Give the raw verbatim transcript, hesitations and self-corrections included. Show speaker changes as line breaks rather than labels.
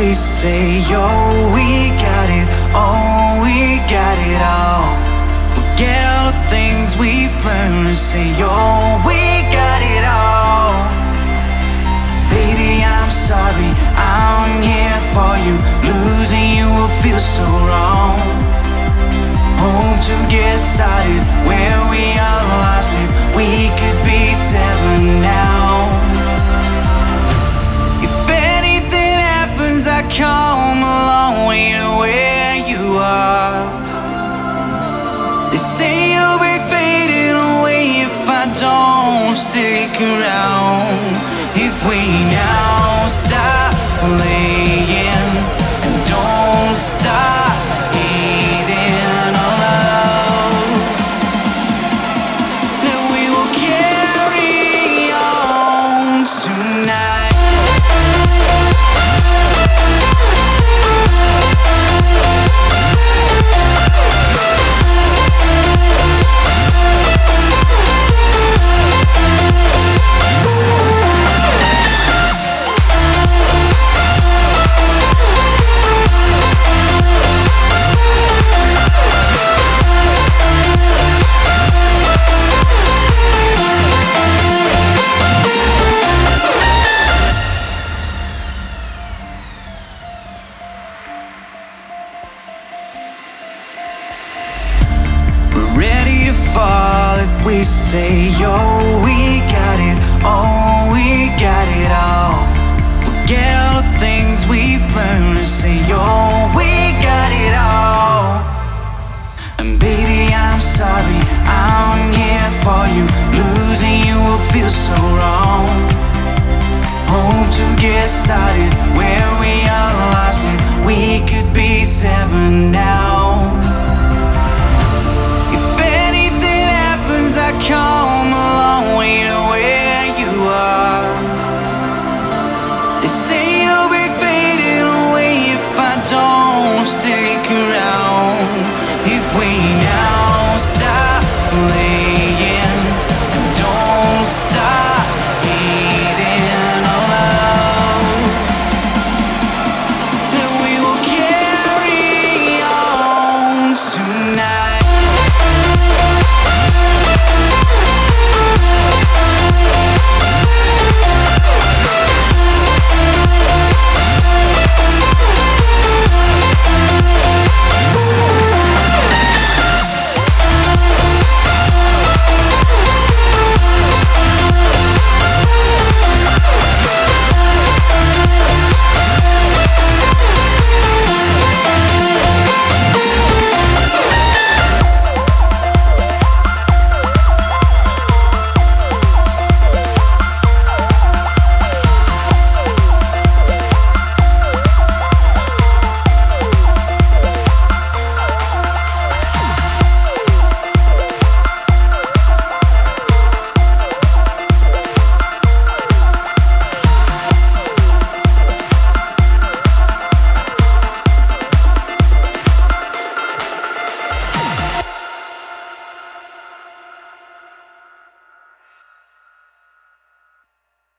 we say, yo, we got it, oh, we got it all. Forget all the things we've learned and say, yo, we got it all. Baby, I'm sorry, I'm here for you. Losing you will feel so wrong. Hope to get started where we are lost it. We could be seven now. If anything happens, I come along way to where you are. They say you'll be fading away if I don't stick around. If we now stop playing and don't stop hating our love, then we will carry on tonight. We say, yo, we got it, oh, we got it all. Forget all the things we've learned and say, yo, we got it all. And baby, I'm sorry, I'm here for you. Losing you will feel so wrong. Hope to get started where we are lost it. We could be seven now.